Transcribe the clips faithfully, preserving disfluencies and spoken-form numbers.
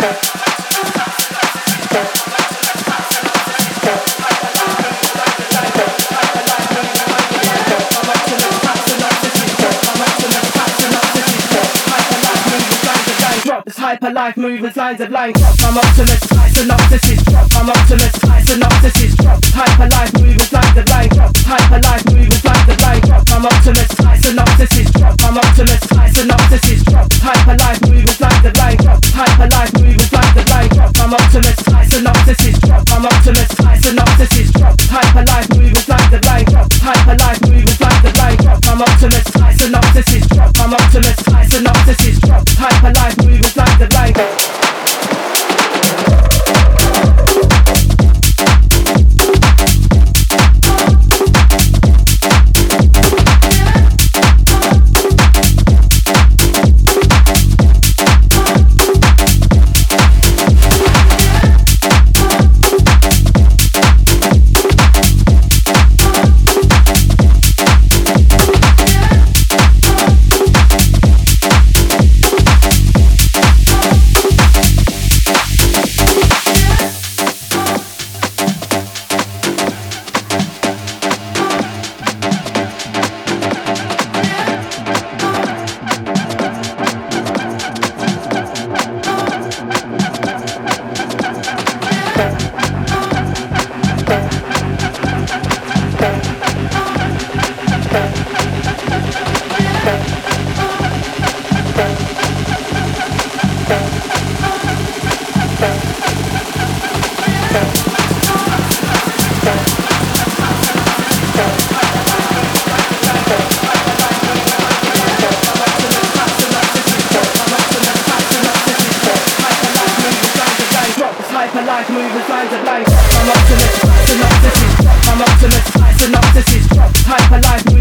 Hyper life movements, lines of line drop. I'm optimus, high synopsis drop. I'm optimus, high synopsis drop. Hyper life movements, lines of line drop. Hyper life movements, lines of line drop. I'm optimus, high synopsis drop. I'm optimus, high synopsis drop. Hyper life movements, lines of line drop. Hyper life movements, lines of line drop. I'm optimus, high synopsis drop. I'm optimus, high synopsis drop. Hyper life movements, lines of line drop. Hyper life movements, lines of line drop. I'm optimus, high synopsis drop. I'm optimus, high synopsis drop. Hyper life movements, lines of line drop.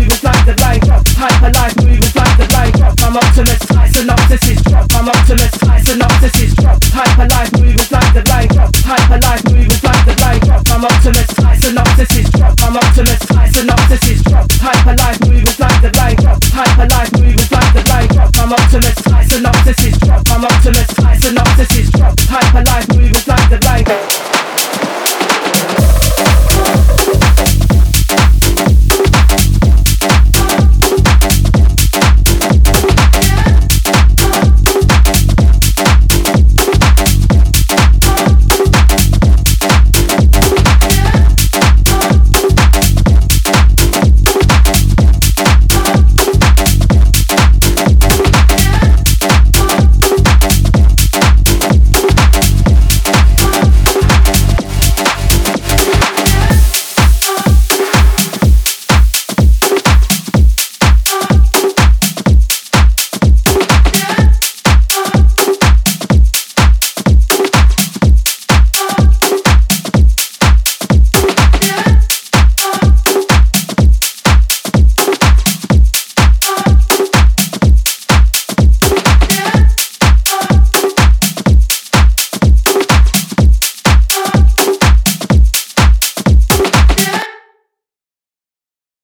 Hyper life movements, lines of line drop. I'm optimus, high synopsis drop. I'm optimus, high